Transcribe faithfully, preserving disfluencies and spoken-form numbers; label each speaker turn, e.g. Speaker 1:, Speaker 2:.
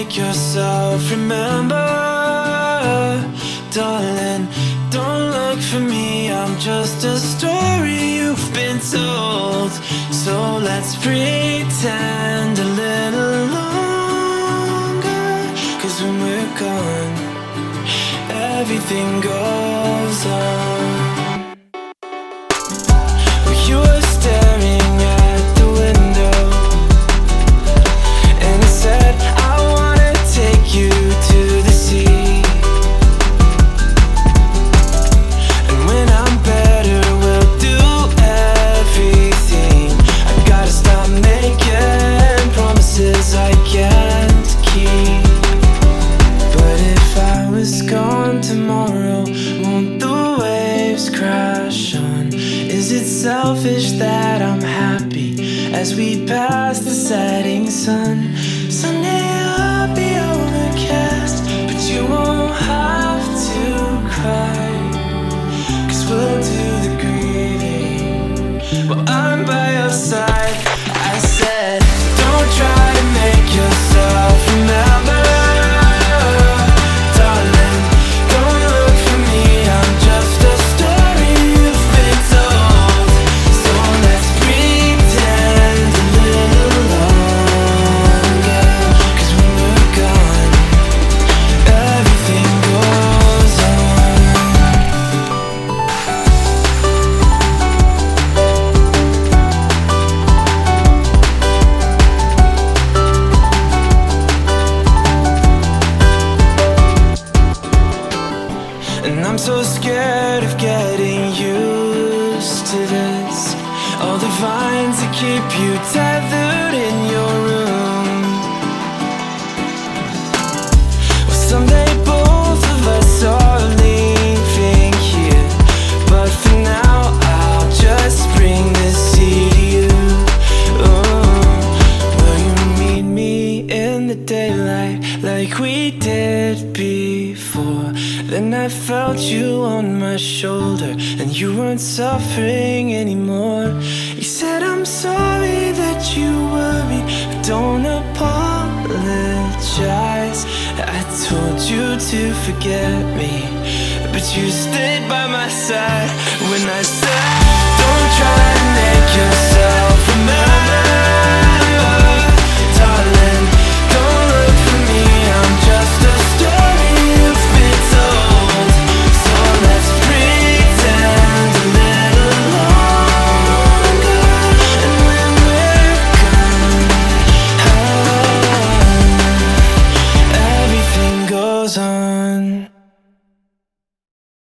Speaker 1: make yourself remember. Darling, don't look for me, I'm just a story you've been told. So let's pretend a little longer, 'cause when we're gone, everything goes on. Well, you were staring at the window, and I said, I wanna take you to the sea. And when I'm better, we'll do everything. I gotta stop making promises I can't keep. But if I was gone tomorrow, won't the waves crash on? Is it selfish that I'm happy as we pass the setting sun? Someday I'll be overcast, but you won't have to cry, 'cause we'll do the grieving while I'm by your side. I said, don't try to make yourself remember. And I'm so scared of getting used to this. All the vines that keep you tethered in your room. Well, someday both of us are leaving here, but for now I'll just bring this sea to you. Oh, will you meet me in the daylight like we did before? Then I felt you on my shoulder, and you weren't suffering anymore. You said, I'm sorry that you worried, but don't apologize. I told you to forget me, but you stayed by my side when I said, don't try